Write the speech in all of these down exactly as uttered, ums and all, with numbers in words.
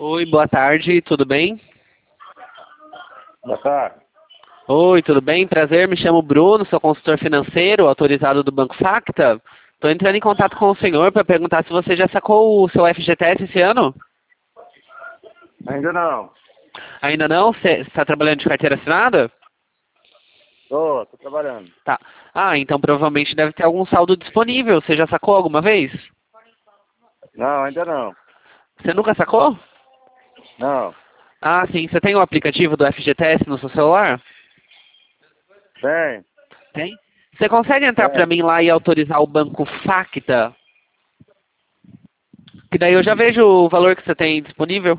Oi, boa tarde, tudo bem? Boa tarde. Oi, tudo bem? Prazer, me chamo Bruno, sou consultor financeiro autorizado do Banco Facta. Estou entrando em contato com o senhor para perguntar se você já sacou o seu F G T S esse ano. Ainda não. Ainda não? Você está trabalhando de carteira assinada? Tô, tô trabalhando. Tá. Ah, então provavelmente deve ter algum saldo disponível. Você já sacou alguma vez? Não, ainda não. Você nunca sacou? Não. Ah, sim. Você tem o aplicativo do F G T S no seu celular? Tem, Tem. Você consegue entrar para tem. mim lá e autorizar o Banco Facta? Que daí eu já vejo o valor que você tem disponível.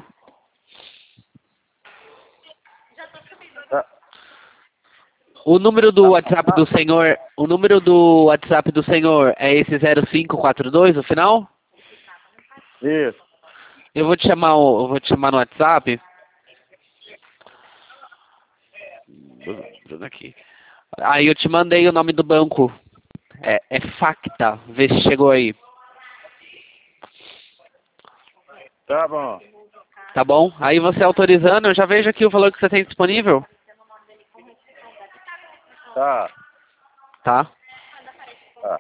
Tá, O número do tá, WhatsApp tá. do senhor, o número do WhatsApp do senhor é esse zero cinco quatro dois, no final? Isso. Eu vou te chamar, o- eu vou te chamar no WhatsApp. Bruno aqui. Aí eu te mandei o nome do banco. É, é Facta. Vê se chegou aí. Tá bom. Tá bom? Aí você autorizando, eu já vejo aqui o valor que você tem disponível. Tá, Tá? tá.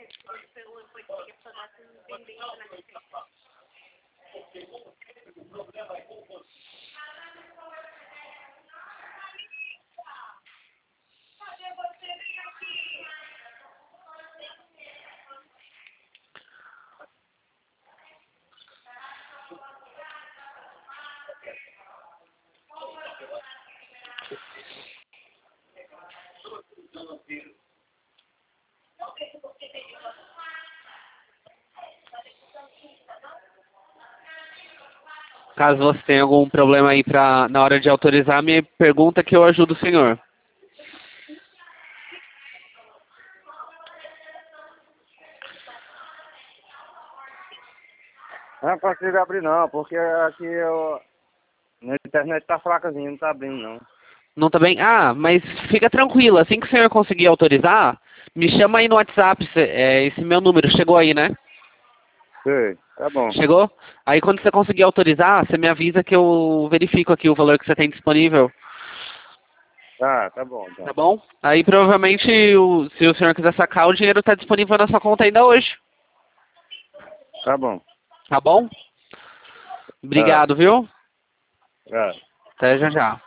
Caso você tenha algum problema aí pra, na hora de autorizar, me pergunta que eu ajudo o senhor. Não consigo abrir não, porque aqui eu... Na internet tá fracazinha, não tá abrindo não. Não tá bem? Ah, mas fica tranquilo, assim que o senhor conseguir autorizar, me chama aí no WhatsApp, cê- é, esse meu número, chegou aí, né? Sei, tá bom. Chegou? Aí quando você conseguir autorizar, você me avisa que eu verifico aqui o valor que você tem disponível, Tá, tá bom, tá então. bom? Aí provavelmente, o- se o senhor quiser sacar, o dinheiro está disponível na sua conta ainda hoje, Tá bom. tá bom? Tá, Obrigado, viu? tá. Até já já.